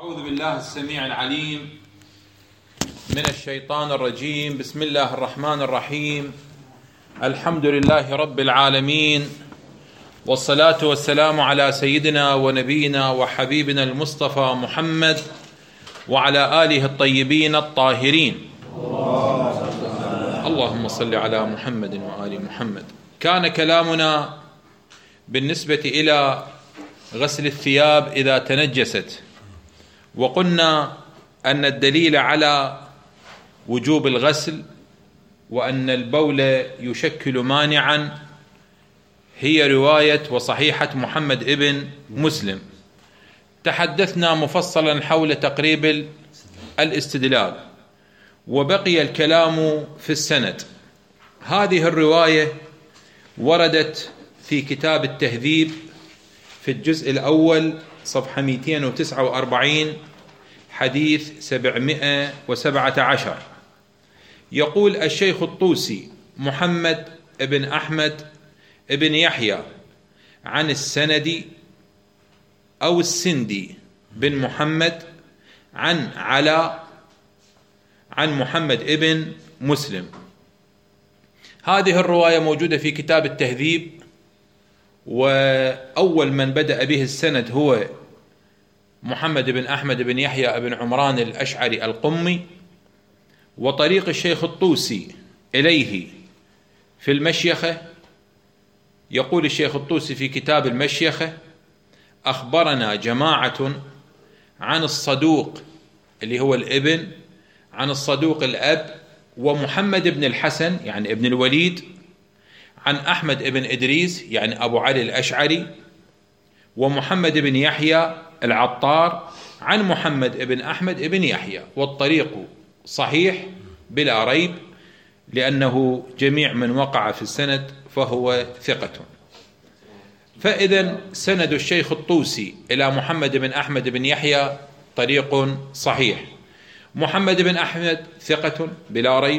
أعوذ بالله السميع العليم من الشيطان الرجيم. بسم الله الرحمن الرحيم. الحمد لله رب العالمين، والصلاة والسلام على سيدنا ونبينا وحبيبنا المصطفى محمد وعلى آله الطيبين الطاهرين. اللهم صل على محمد وآل محمد. كان كلامنا بالنسبة إلى غسل الثياب إذا تنجست، وقلنا أن الدليل على وجوب الغسل وأن البول يشكل مانعا هي رواية وصحيحة محمد ابن مسلم. تحدثنا مفصلا حول تقريب الاستدلال، وبقي الكلام في السند. هذه الرواية وردت في كتاب التهذيب في الجزء الأول صفحة 249 حديث 717. يقول الشيخ الطوسي محمد بن أحمد بن يحيى عن السندي أو السندي بن محمد عن علاء عن محمد ابن مسلم. هذه الرواية موجودة في كتاب التهذيب، وأول من بدأ به السند هو محمد بن أحمد بن يحيى بن عمران الأشعري القمي. وطريق الشيخ الطوسي إليه في المشيخة، يقول الشيخ الطوسي في كتاب المشيخة: أخبرنا جماعة عن الصدوق اللي هو الابن، عن الصدوق الأب، ومحمد بن الحسن يعني ابن الوليد، عن أحمد بن إدريس يعني أبو علي الأشعري، ومحمد بن يحيى العطار عن محمد بن أحمد بن يحيى. والطريق صحيح بلا ريب، لأنه جميع من وقع في السند فهو ثقة. فإذا سند الشيخ الطوسي إلى محمد بن أحمد بن يحيى طريق صحيح. محمد بن أحمد ثقة بلا ريب.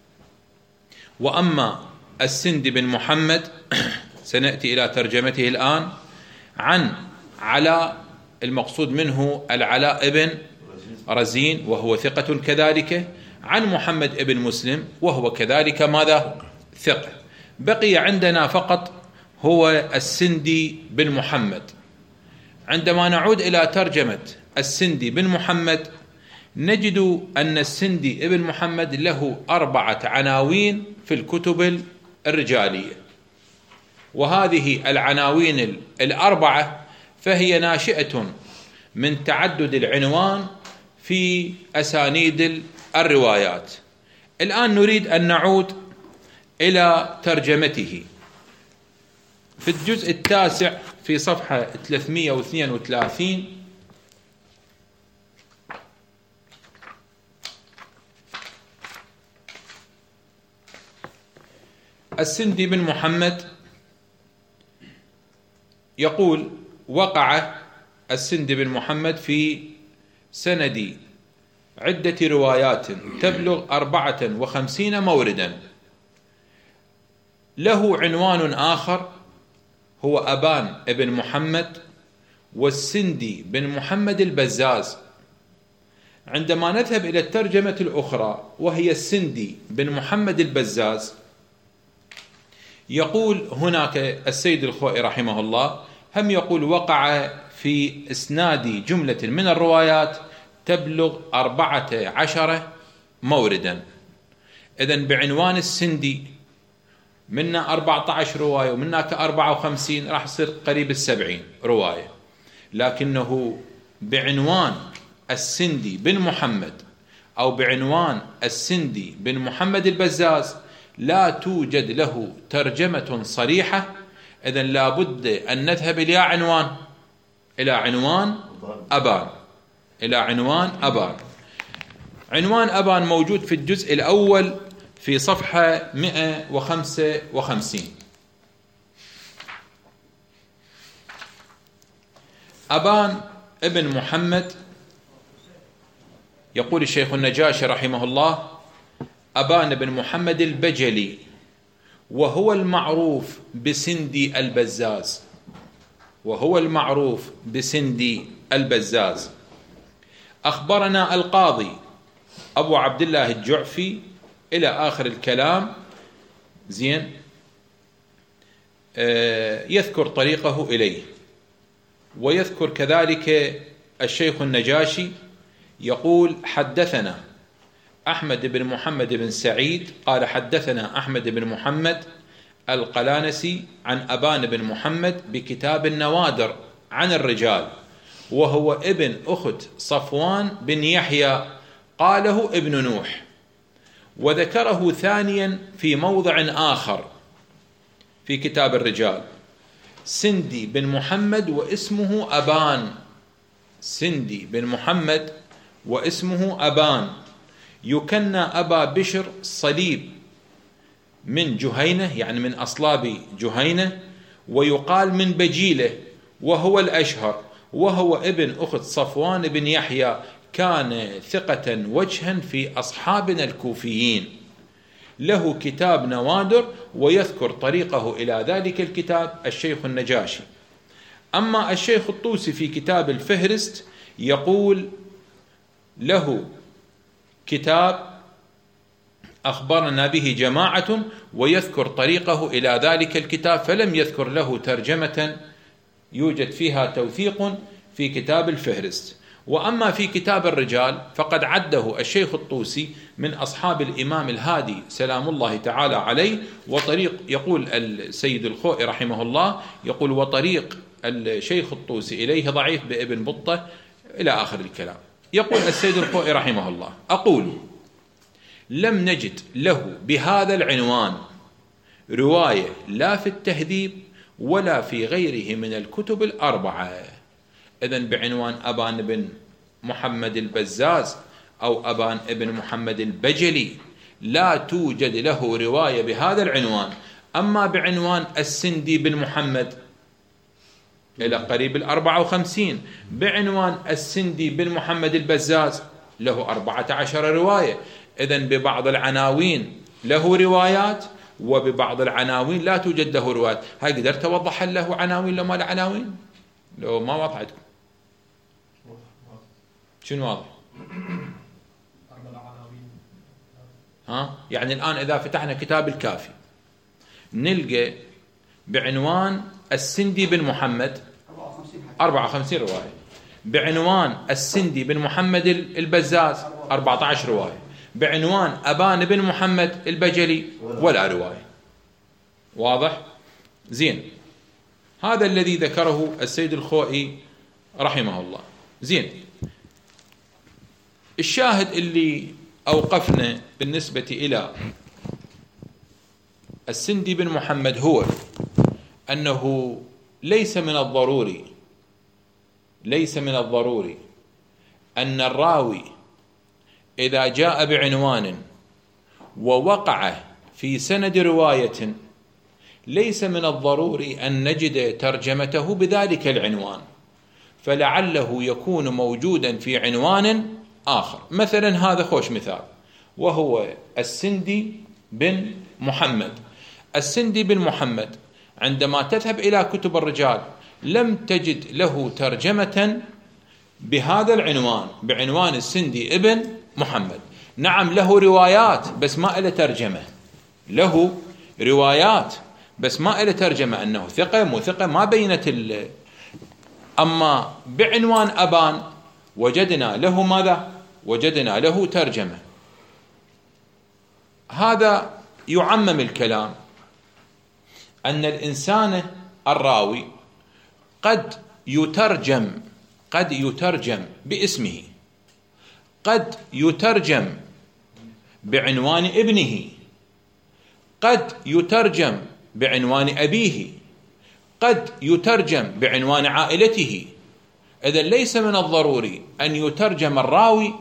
وأما السندي بن محمد سنأتي إلى ترجمته الآن، عن علاء، المقصود منه العلاء بن رزين وهو ثقة كذلك، عن محمد ابن مسلم وهو كذلك ماذا؟ ثقة. بقي عندنا فقط هو السندي بن محمد. عندما نعود إلى ترجمة السندي بن محمد نجد أن السندي ابن محمد له 4 عناوين في الكتب الرجالية، وهذه العناوين 4 فهي ناشئة من تعدد العنوان في أسانيد الروايات. الآن نريد أن نعود إلى ترجمته في الجزء 9 في صفحة 332. السندي بن محمد يقول: وقع السندي بن محمد في سند عدة روايات تبلغ 54 موردا. له عنوان آخر هو أبان بن محمد والسندي بن محمد البزاز. عندما نذهب إلى الترجمة الأخرى وهي السندي بن محمد البزاز، يقول هناك السيد الخوئي رحمه الله هم يقول: وقع في إسناد جملة من الروايات تبلغ 14 موردا. إذن بعنوان السندي منا 14 رواية ومناك 54، راح يصير قريب 70 رواية. لكنه بعنوان السندي بن محمد أو بعنوان السندي بن محمد البزاز لا توجد له ترجمة صريحة. إذن لا بد أن نذهب إلى عنوان أبان. عنوان أبان موجود في الجزء الأول في صفحة 155. أبان ابن محمد، يقول الشيخ النجاشي رحمه الله: أبان بن محمد البجلي، وهو المعروف بسندي البزاز، أخبرنا القاضي أبو عبد الله الجعفي إلى آخر الكلام. زين، يذكر طريقه إليه، ويذكر كذلك الشيخ النجاشي يقول: حدثنا أحمد بن محمد بن سعيد قال حدثنا أحمد بن محمد القلانسي عن أبان بن محمد بكتاب النوادر عن الرجال، وهو ابن أخت صفوان بن يحيى، قاله ابن نوح، وذكره ثانيا في موضع آخر في كتاب الرجال: سندي بن محمد واسمه أبان، سندي بن محمد واسمه أبان، يكنى أبا بشر صليب، من جهينة يعني من أصلاب جهينة، ويقال من بجيلة وهو الأشهر، وهو ابن أخت صفوان بن يحيى، كان ثقة وجها في أصحابنا الكوفيين، له كتاب نوادر، ويذكر طريقه إلى ذلك الكتاب الشيخ النجاشي. أما الشيخ الطوسي في كتاب الفهرست يقول له كتاب أخبرنا به جماعة، ويذكر طريقه إلى ذلك الكتاب، فلم يذكر له ترجمة يوجد فيها توثيق في كتاب الفهرست. وأما في كتاب الرجال فقد عده الشيخ الطوسي من أصحاب الإمام الهادي سلام الله تعالى عليه، وطريق، يقول السيد الخوئي رحمه الله، يقول: وطريق الشيخ الطوسي إليه ضعيف بابن بطة، إلى آخر الكلام. يقول السيد الخوئي رحمه الله: أقول: لم نجد له بهذا العنوان رواية لا في التهذيب ولا في غيره من الكتب الأربعة. إذن بعنوان أبان بن محمد البزاز أو أبان بن محمد البجلي لا توجد له رواية بهذا العنوان. أما بعنوان السندي بن محمد إلى قريب 54، بعنوان السندي بن محمد البزاز له 14 رواية. إذن ببعض العناوين له روايات، وببعض العناوين لا توجد له روايات. هاي قدرت أوضح له عناوين لو ما له عناوين؟ لو ما واضح عندكم شنو واضح؟ يعني الآن إذا فتحنا كتاب الكافي نلقى بعنوان السندي بن محمد 54 رواية، بعنوان السندي بن محمد البزاز 14 رواية، بعنوان أبان بن محمد البجلي ولا رواية. واضح؟ زين، هذا الذي ذكره السيد الخوئي رحمه الله. زين، الشاهد اللي أوقفنا بالنسبة إلى السندي بن محمد هو أنه ليس من الضروري أن الراوي إذا جاء بعنوان ووقع في سند رواية ليس من الضروري أن نجد ترجمته بذلك العنوان، فلعله يكون موجودا في عنوان آخر. مثلا هذا خوش مثال، وهو السندي بن محمد. السندي بن محمد عندما تذهب إلى كتب الرجال لم تجد له ترجمة بهذا العنوان، بعنوان السندي ابن محمد. نعم له روايات بس ما له ترجمة، له روايات بس ما له ترجمة، أنه ثقة مو ثقة ما بينت أما بعنوان أبان وجدنا له ماذا؟ وجدنا له ترجمة. هذا يعمم الكلام أن الإنسان الراوي قد يترجم باسمه، قد يترجم بعنوان ابنه، قد يترجم بعنوان أبيه، قد يترجم بعنوان عائلته. إذن ليس من الضروري أن يترجم الراوي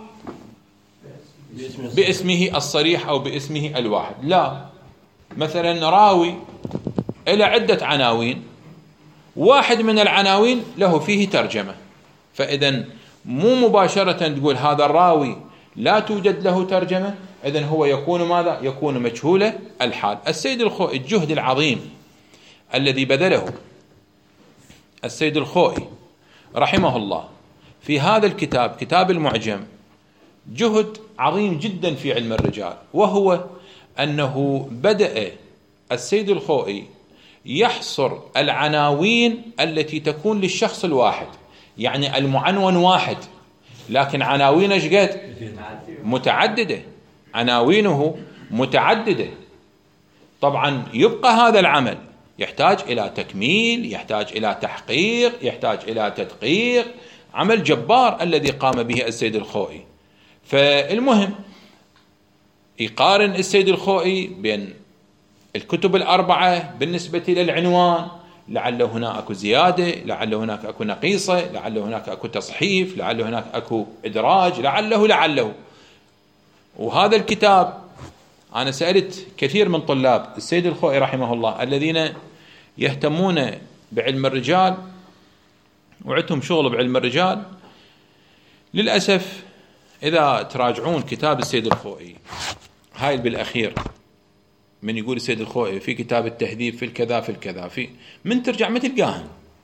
باسمه الصريح أو باسمه الواحد، لا. مثلا راوي إلى عدة عناوين، واحد من العناوين له فيه ترجمة، فإذن مو مباشرة تقول هذا الراوي لا توجد له ترجمة، إذن هو يكون ماذا؟ يكون مجهول الحال. السيد الخوئي الجهد العظيم الذي بذله السيد الخوئي رحمه الله في هذا الكتاب كتاب المعجم جهد عظيم جدا في علم الرجال، وهو أنه بدأ السيد الخوئي يحصر العناوين التي تكون للشخص الواحد، يعني المعنون واحد لكن عناوينه ايش قد؟ متعددة، عناوينه متعددة. طبعا يبقى هذا العمل يحتاج إلى تكميل، يحتاج إلى تحقيق، يحتاج إلى تدقيق، عمل جبار الذي قام به السيد الخوئي. فالمهم يقارن السيد الخوئي بين الكتب الأربعة بالنسبة للعنوان، لعل هناك أكو زيادة، لعل هناك أكو نقيصة، لعل هناك أكو تصحيف، لعل هناك أكو إدراج، لعله. وهذا الكتاب أنا سألت كثير من طلاب السيد الخوئي رحمه الله الذين يهتمون بعلم الرجال وعندهم شغل بعلم الرجال، للأسف إذا تراجعون كتاب السيد الخوئي هاي بالأخير من يقول السيد الخوئي في كتاب التهذيب في الكذا في الكذا في من ترجع ما تلقاهن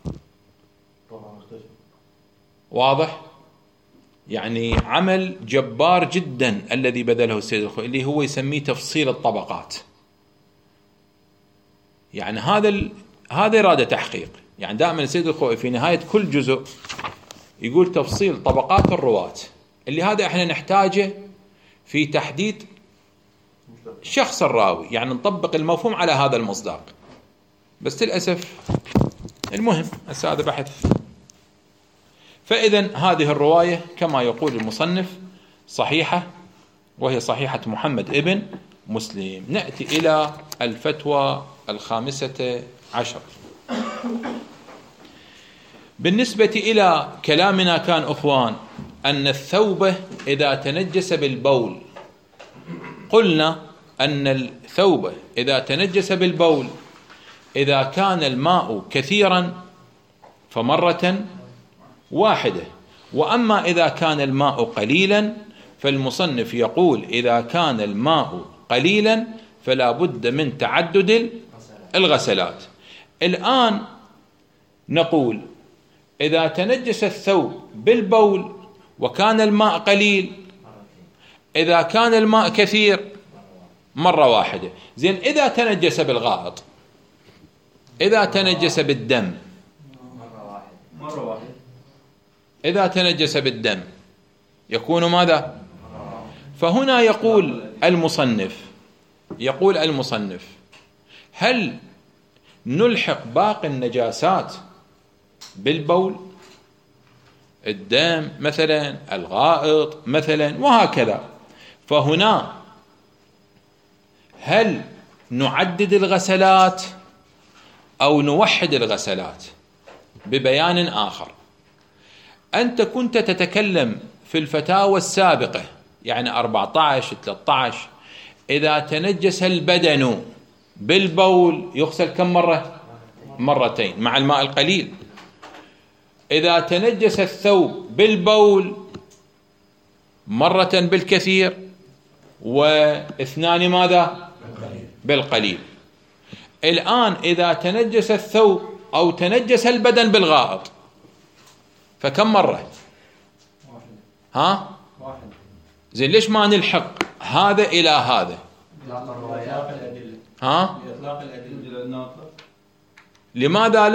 واضح. يعني عمل جبار جدا الذي بذله السيد الخوئي اللي هو يسميه تفصيل الطبقات. يعني هذا إرادة تحقيق. يعني دائما السيد الخوئي في نهاية كل جزء يقول تفصيل طبقات الرواة، اللي هذا احنا نحتاجه في تحديد شخص الراوي، يعني نطبق المفهوم على هذا المصداق. بس للأسف المهم هذا بحث. فإذا هذه الرواية كما يقول المصنف صحيحة، وهي صحيحة محمد ابن مسلم. نأتي إلى الفتوى 15. بالنسبة إلى كلامنا كان أخوان أن الثوب إذا تنجس بالبول، قلنا أن الثوب إذا تنجس بالبول إذا كان الماء كثيرا فمرة واحدة، وأما إذا كان الماء قليلا فالمصنف يقول إذا كان الماء قليلا فلا بد من تعدد الغسلات. الآن نقول إذا تنجس الثوب بالبول وكان الماء قليل، إذا كان الماء كثير مرة واحدة. زين إذا تنجس بالغائط، إذا تنجس بالدم مرة واحدة، إذا تنجس بالدم يكون ماذا؟ فهنا يقول المصنف هل نلحق باقي النجاسات بالبول، الدم مثلا، الغائط مثلا، وهكذا. فهنا هل نعدد الغسلات أو نوحد الغسلات؟ ببيان آخر، أنت كنت تتكلم في الفتاوى السابقة يعني 14 13 إذا تنجس البدن بالبول يغسل كم مرة؟ مرتين مع الماء القليل. إذا تنجس الثوب بالبول مرة بالكثير، واثنان ماذا؟ بالقليل. الآن إذا تنجس الثوب أو تنجس البدن بالغائط فكم مرة؟ ها؟ زين ليش ما نلحق هذا إلى هذا؟ ها؟ لماذا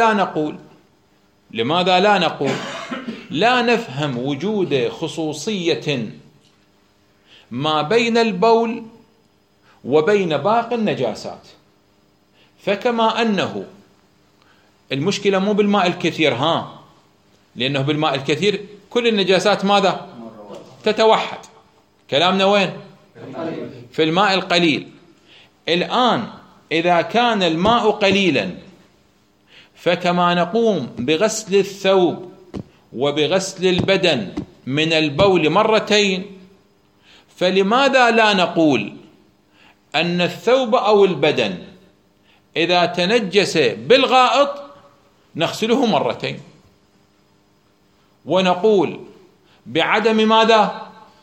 لا نقول لا نفهم وجود خصوصية ما بين البول وبين باقي النجاسات؟ فكما أنه المشكلة مو بالماء الكثير، لأنه بالماء الكثير كل النجاسات ماذا؟ تتوحد. كلامنا وين؟ في الماء القليل. الآن إذا كان الماء قليلا فكما نقوم بغسل الثوب وبغسل البدن من البول مرتين، فلماذا لا نقول أن الثوب أو البدن إذا تنجس بالغائط نغسله مرتين، ونقول بعدم ماذا؟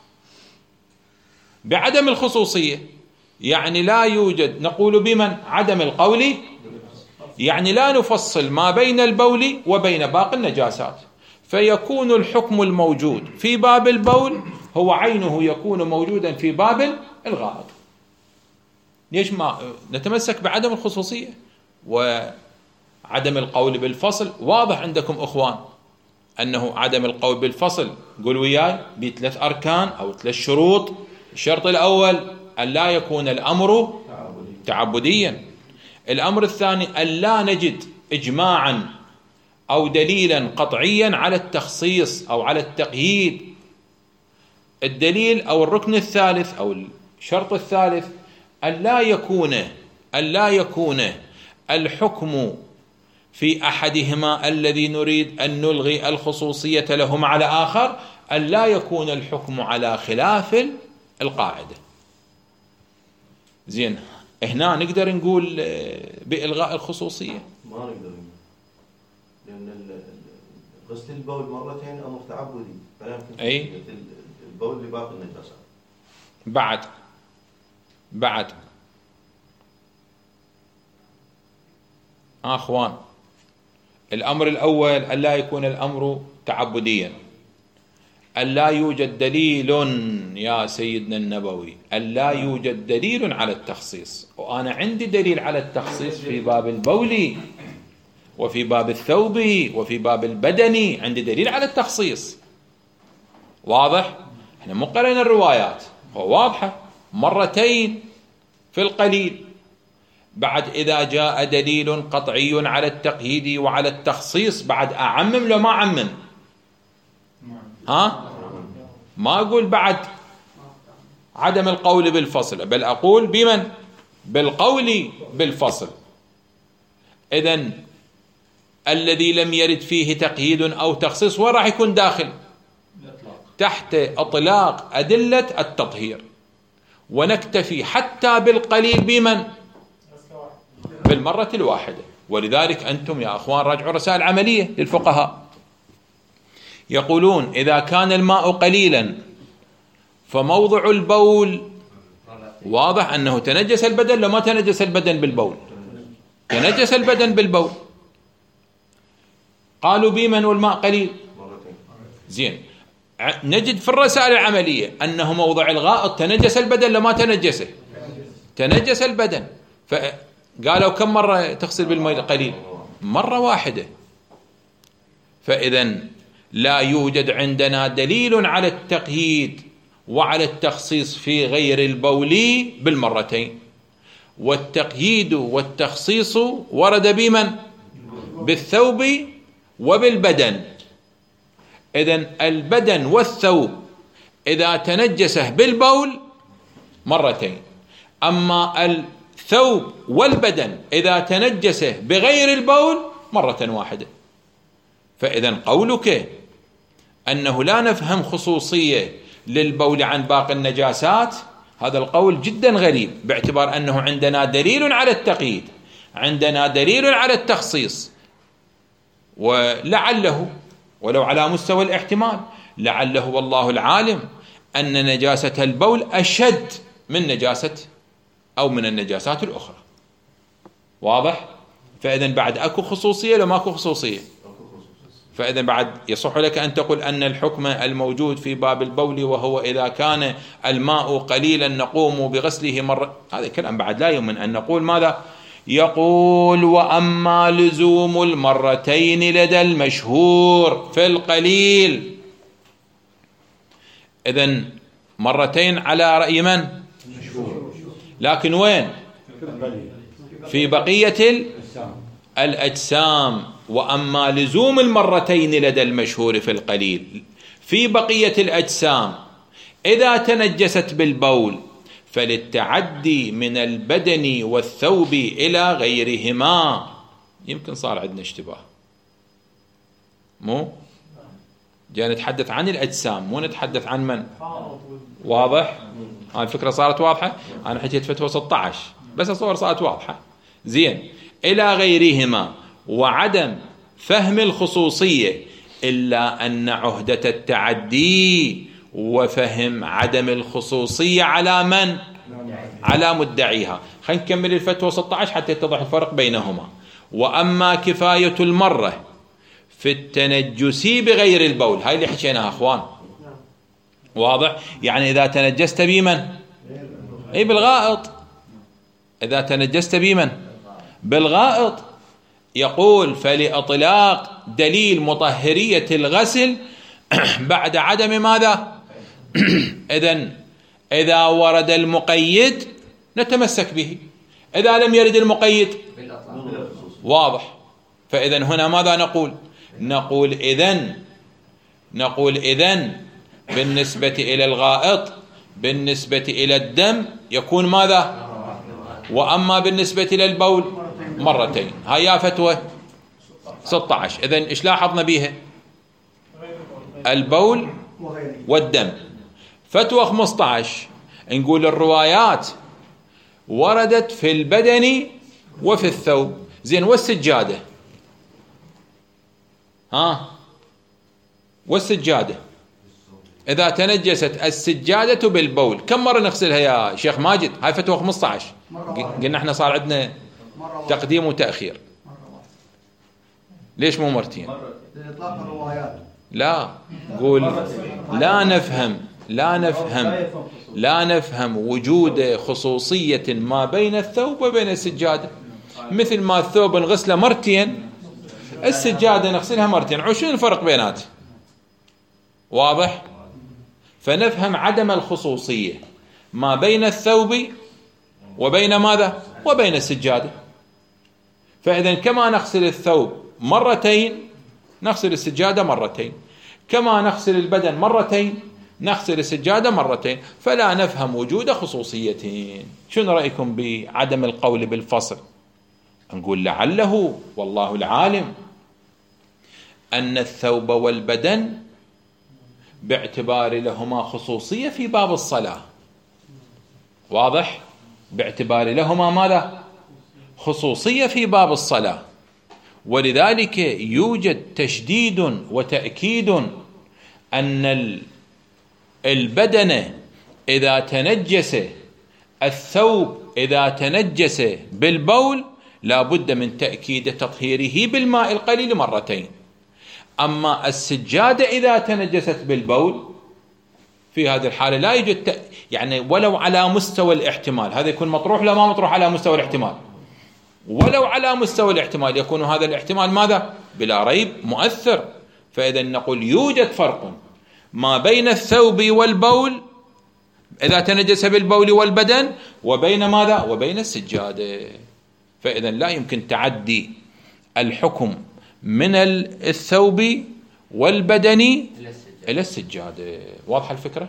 بعدم الخصوصية. يعني لا يوجد، نقول بمن؟ عدم القول، يعني لا نفصل ما بين البول وبين باقي النجاسات. فيكون الحكم الموجود في باب البول هو عينه يكون موجودا في باب الغائط. ليش ما نتمسك بعدم الخصوصية وعدم القول بالفصل؟ واضح عندكم أخوان أنه عدم القول بالفصل، قول وياي، بثلاث أركان أو 3 شروط. الشرط الأول أن لا يكون الأمر تعبديا. الأمر الثاني أن لا نجد إجماعا أو دليلا قطعيا على التخصيص أو على التقييد. الدليل أو الركن الثالث أو الشرط الثالث أن لا يكون الحكم في أحدهما الذي نريد أن نلغي الخصوصية لهما على آخر، أن لا يكون الحكم على خلاف القاعدة. زين، هنا نقدر نقول بإلغاء الخصوصية؟ ما نقدر، لأن غسل البول مرتين أمر تعبدي، فلا يمكن أي البول لباقي النجاسات. بعد أخوان، الأمر الأول أن لا يكون الأمر تعبديا، أن لا يوجد دليل يا سيدنا النبوي، أن لا يوجد دليل على التخصيص. وأنا عندي دليل على التخصيص في باب البول وفي باب الثوب وفي باب البدن، عندي دليل على التخصيص. واضح؟ احنا مو قرينا الروايات، هو واضحة مرتين في القليل. بعد إذا جاء دليل قطعي على التقييد وعلى التخصيص بعد أعمم لو ما أعمم؟ ما أقول بعد عدم القول بالفصل، بل أقول بمن؟ بالقول بالفصل. إذن الذي لم يرد فيه تقييد أو تخصيص وين راح يكون داخل؟ تحت إطلاق أدلة التطهير. ونكتفي حتى بالقليل بمن؟ بالمرة الواحدة. ولذلك أنتم يا أخوان راجعوا رسائل عملية للفقهاء، يقولون إذا كان الماء قليلا فموضع البول واضح أنه تنجس البدن. لو ما تنجس البدن بالبول؟ تنجس البدن بالبول. قالوا بمن والماء قليل؟ زين، نجد في الرسائل العملية أنه موضع الغائط تنجس البدن. لو ما تنجسه؟ تنجس البدن. فقالوا كم مرة تغسل بالماء قليل؟ مرة واحدة. فإذن لا يوجد عندنا دليل على التقييد وعلى التخصيص في غير البول بالمرتين. والتقييد والتخصيص ورد بمن؟ بالثوب وبالبدن. إذن البدن والثوب إذا تنجسه بالبول مرتين، أما الثوب والبدن إذا تنجسه بغير البول مرة واحدة. فإذن قولك أنه لا نفهم خصوصية للبول عن باقي النجاسات هذا القول جدا غريب، باعتبار أنه عندنا دليل على التقييد، عندنا دليل على التخصيص. ولعله ولو على مستوى الاحتمال لعله والله العالم أن نجاسة البول أشد من نجاسة أو من النجاسات الأخرى. واضح؟ فإذن بعد أكو خصوصية لو ماكو خصوصية؟ فإذن بعد يصح لك أن تقول أن الحكم الموجود في باب البول وهو إذا كان الماء قليلا نقوم بغسله مرة. هذا كلام بعد لا يمكن أن نقول ماذا؟ يقول وأما لزوم المرتين لدى المشهور في القليل. إذن مرتين على رأي من؟ لكن وين؟ في بقية الأجسام. وأما لزوم المرتين لدى المشهور في القليل في بقية الأجسام إذا تنجست بالبول فللتعدي من البدن والثوب إلى غيرهما. يمكن صار عندنا اشتباه، مو جاء نتحدث عن الأجسام مو نتحدث عن من. واضح؟ هاي الفكرة صارت واضحة. أنا حكيت فتوى 16 بس الصور صارت واضحة. زين، إلى غيرهما. وعدم فهم الخصوصية إلا أن عهدة التعدي وفهم عدم الخصوصية على من؟ على مدعيها. خلينا نكمل الفتوى 16 حتى يتضح الفرق بينهما. وأما كفاية المرة في التنجس بغير البول. هاي اللي حكيناها اخوان، واضح؟ يعني اذا تنجست بمن؟ اي بالغائط. اذا تنجست بمن؟ بالغائط. يقول فلإطلاق دليل مطهرية الغسل بعد عدم ماذا؟ إذا ورد المقيد نتمسك به، إذا لم يرد المقيد واضح. فإذن هنا ماذا نقول؟ نقول إذن بالنسبة إلى الغائط بالنسبة إلى الدم يكون ماذا؟ وأما بالنسبة إلى البول مرتين. هاي يا فتوى 16. إذن إيش لاحظنا بيها؟ البول والدم. فتوى 15 نقول الروايات وردت في البدن وفي الثوب. زين، والسجادة؟ والسجادة إذا تنجست السجادة بالبول كم مرة نغسلها يا شيخ ماجد؟ هاي فتوى 15. قلنا احنا صار عندنا تقديم وتأخير. ليش مو مرتين؟ لا، قول لا نفهم وجود خصوصية ما بين الثوب وبين السجادة. مثل ما الثوب نغسله مرتين السجادة نغسلها مرتين، شو الفرق بينات؟ واضح؟ فنفهم عدم الخصوصية ما بين الثوب وبين ماذا؟ وبين السجادة. فإذا كما نغسل الثوب مرتين نغسل السجادة مرتين، كما نغسل البدن مرتين نغسل السجادة مرتين. فلا نفهم وجود خصوصيتين. شنو رأيكم بعدم القول بالفصل؟ نقول لعله والله العالم أن الثوب والبدن باعتبار لهما خصوصية في باب الصلاة. واضح؟ باعتبار لهما ماذا؟ خصوصية في باب الصلاة. ولذلك يوجد تشديد وتأكيد أن البدن إذا تنجس، الثوب إذا تنجس بالبول لا بد من تأكيد تطهيره بالماء القليل مرتين. أما السجادة إذا تنجست بالبول في هذه الحالة لا يوجد يعني ولو على مستوى الاحتمال. هذا يكون مطروح لا ما مطروح على مستوى الاحتمال؟ ولو على مستوى الاحتمال يكون هذا الاحتمال ماذا؟ بلا ريب مؤثر. فإذا نقول يوجد فرق ما بين الثوب والبول إذا تنجس بالبول والبدن وبين ماذا؟ وبين السجادة. فإذا لا يمكن تعدي الحكم من الثوب والبدن إلى السجادة. واضحة الفكرة؟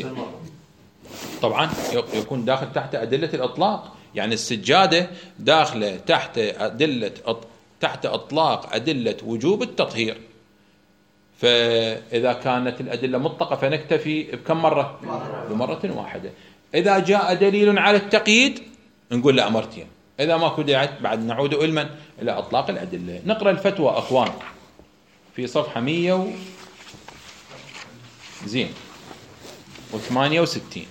طبعا يكون داخل تحت أدلة الإطلاق. يعني السجادة داخلة تحت إطلاق أدلة وجوب التطهير. فإذا كانت الأدلة مطلقة فنكتفي بكم مرة؟ بمرة واحدة. إذا جاء دليل على التقييد نقول لا مرتين. إذا ما كدعت بعد نعود إلى أطلاق الأدلة. نقرأ الفتوى أخوان في صفحة 168.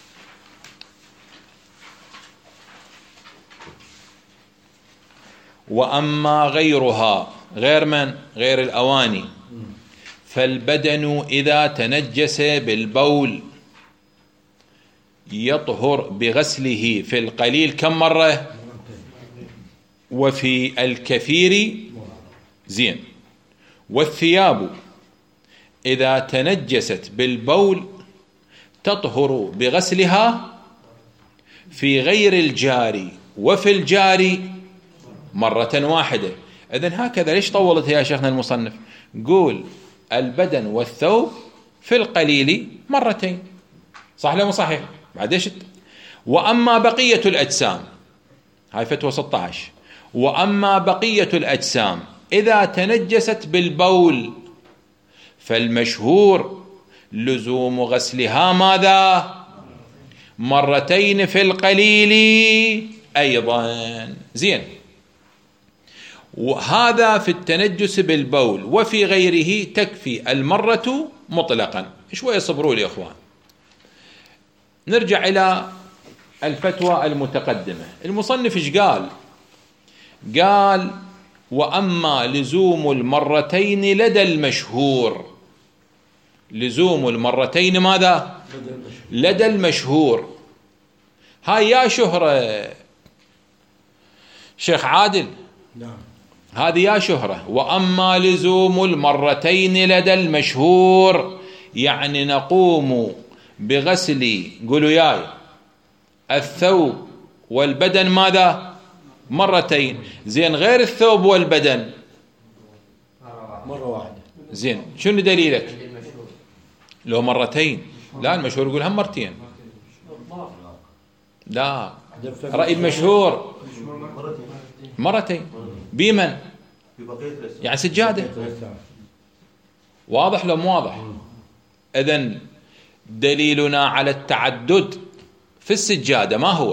وأما غيرها، غير من؟ غير الأواني. فالبدن إذا تنجس بالبول يطهر بغسله في القليل كم مرة؟ وفي الكثير. زين. والثياب إذا تنجست بالبول تطهر بغسلها في غير الجاري وفي الجاري مرة واحدة. إذن هكذا. ليش طولت يا شيخنا المصنف؟ قول البدن والثوب في القليل مرتين، صح لا مو صحيح؟ بعد ايش؟ وأما بقية الأجسام، هاي فتوى 16. وأما بقية الأجسام إذا تنجست بالبول فالمشهور لزوم غسلها ماذا؟ مرتين في القليل أيضا. زين. وهذا في التنجس بالبول، وفي غيره تكفي المرة مطلقا. شوية صبروا لي يا أخوان. نرجع إلى الفتوى المتقدمة. المصنف إيش قال؟ قال وأما لزوم المرتين لدى المشهور، لزوم المرتين ماذا؟ لدى المشهور. هاي يا شهرة شيخ عادل، هذه يا شهرة. وأما لزوم المرتين لدى المشهور يعني نقوم بغسل، قولوا ياي، الثوب والبدن ماذا؟ مرتين. زين غير الثوب والبدن مرة واحدة. زين شنو دليلك؟ لو مرتين. لا المشهور يقول هم مرتين. لا رأي المشهور مرتين. بمن؟ يعني سجادة. واضح لو مو واضح؟ إذن دليلنا على التعدد في السجادة ما هو؟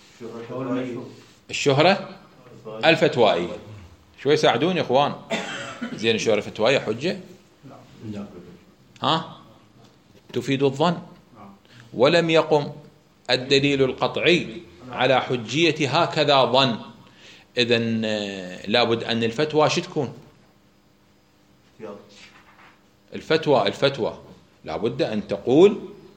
الشهرة الفتوائية. شوي ساعدوني يا اخوان. زين الشهرة الفتوائية حجة؟ ها؟ تفيد الظن، ولم يقم الدليل القطعي على حجية هكذا ظن. إذن لابد أن الفتوى شو تكون؟ الفتوى لابد أن تقول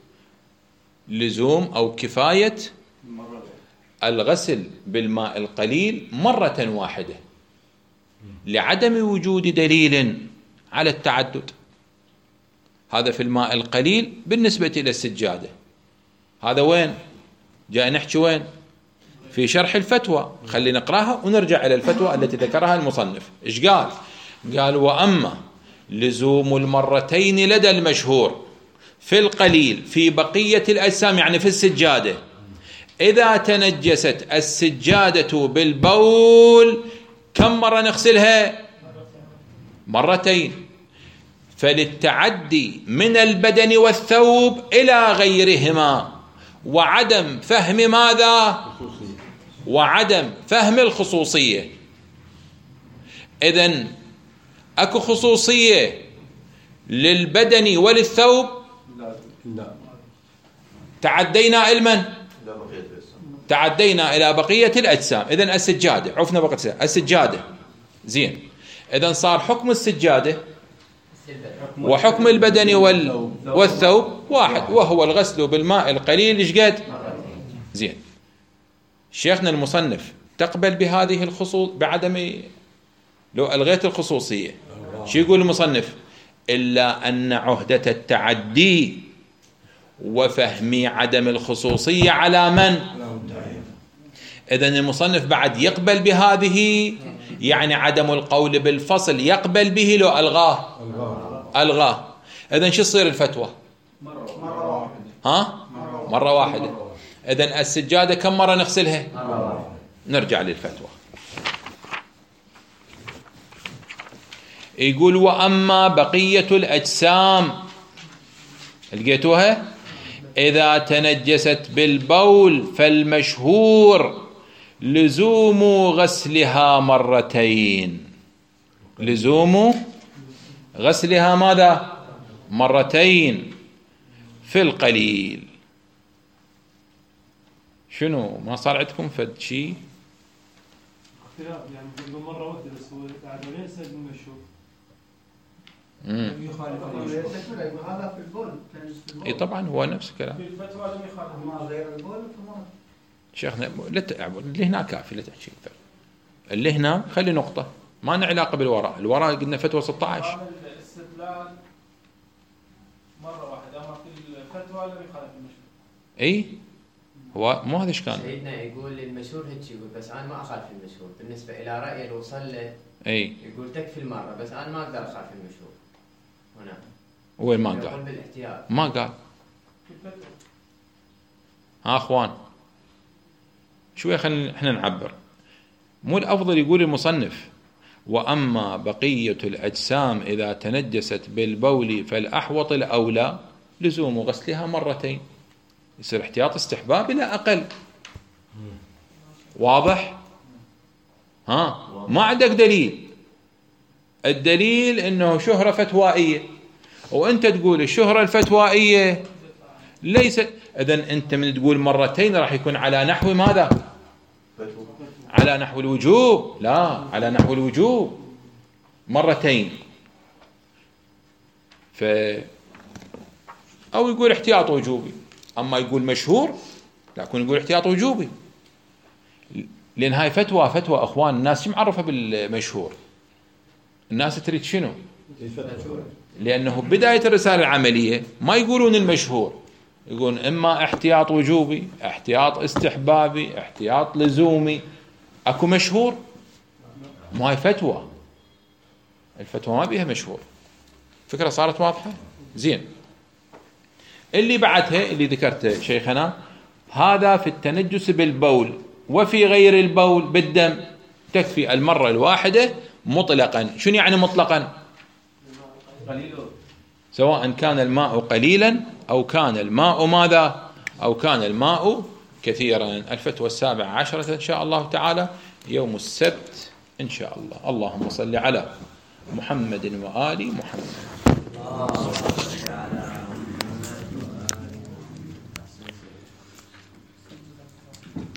لزوم أو كفاية الغسل بالماء القليل مرة واحدة لعدم وجود دليل على التعدد. هذا في الماء القليل بالنسبة إلى السجادة. هذا وين جاي نحكي؟ وين؟ في شرح الفتوى. خلينا نقراها ونرجع إلى الفتوى التي ذكرها المصنف. إيش قال؟ قال وأما لزوم المرتين لدى المشهور في القليل في بقية الأجسام، يعني في السجادة، إذا تنجست السجادة بالبول كم مرة نغسلها؟ مرتين. فللتعدي من البدن والثوب إلى غيرهما وعدم فهم ماذا؟ وعدم فهم الخصوصية. إذن أكو خصوصية للبدن وللثوب؟ تعدينا إلمن؟ تعدينا إلى بقية الأجسام. إذن السجادة عرفنا بقية السجادة. زين إذن صار حكم السجادة وحكم البدن والثوب واحد، وهو الغسل بالماء القليل. إيش قد؟ زين شيخنا المصنف تقبل بهذه الخصوص بعدم لو ألغيت الخصوصية؟ شو يقول المصنف؟ إلا أن عهدة التعدي وفهم عدم الخصوصية على من؟ إذن المصنف بعد يقبل بهذه، يعني عدم القول بالفصل يقبل به لو ألغاه. إذن شو تصير الفتوى؟ ها؟ مرة واحدة. إذن السجادة كم مرة نغسلها؟ نرجع للفتوى. يقول وأما بقية الأجسام، لقيتوها؟ إذا تنجست بالبول فالمشهور لزوم غسلها مرتين. لزوم غسلها ماذا؟ مرتين في القليل. شنو ما صار عندكم فد شيء؟ اختلاف يعني مرة واحدة بس هو تعدد ليس بالمشهور. هذا في البول. اي طبعا هو نفس الكلام. في الفتوى لم يخالف ما غير البول شيخنا اللي هنا كافي، لا تحكي اكثر. اللي هنا خلي نقطة، ما لنا علاقة بالوراء. الوراء قلنا فتوى 16. الاستدلال مرة واحدة، اما في الفتوى لم يخالف المشهور. اي هو مو هذا ايش كان؟ سيدنا يقول المشهور هيك يقول، بس انا ما اخالف المشهور بالنسبة الى رأيي اللي وصل له. اي يقول تكفي المرة، بس انا ما اقدر اخالف المشهور. هنا وين ما يقول قال؟ بالاحتياط. ما قال. ها اخوان شوي خلينا احنا نعبر. مو الافضل يقول المصنف واما بقية الاجسام اذا تنجست بالبول فالاحوط الاولى لزوم غسلها مرتين، يصير احتياط استحباب لا اقل. واضح؟ ها ما عندك دليل. الدليل انه شهرة فتوائية، وانت تقول الشهرة الفتوائية ليست. اذن انت من تقول مرتين راح يكون على نحو ماذا؟ على نحو الوجوب، لا على نحو الوجوب مرتين. أو يقول احتياط وجوبي. أما يقول مشهور لا، يكون يقول احتياط وجوبي، لأن هاي فتوى أخوان الناس معرفة بالمشهور. الناس تريد شنو؟ لأنه بداية الرسالة العملية ما يقولون المشهور، يقولون إما احتياط وجوبي، احتياط استحبابي، احتياط لزومي. أكو مشهور؟ ما هي فتوى، الفتوى ما بيها مشهور. فكرة صارت واضحة؟ زين. اللي بعدها اللي ذكرته شيخنا، هذا في التنجس بالبول، وفي غير البول بالدم تكفي المرة الواحدة مطلقا. شنو يعني مطلقا؟ سواء كان الماء قليلا أو كان الماء ماذا؟ أو كان الماء كثيرا. الفتوى 17 إن شاء الله تعالى يوم السبت إن شاء الله. اللهم صل على محمد وآل محمد.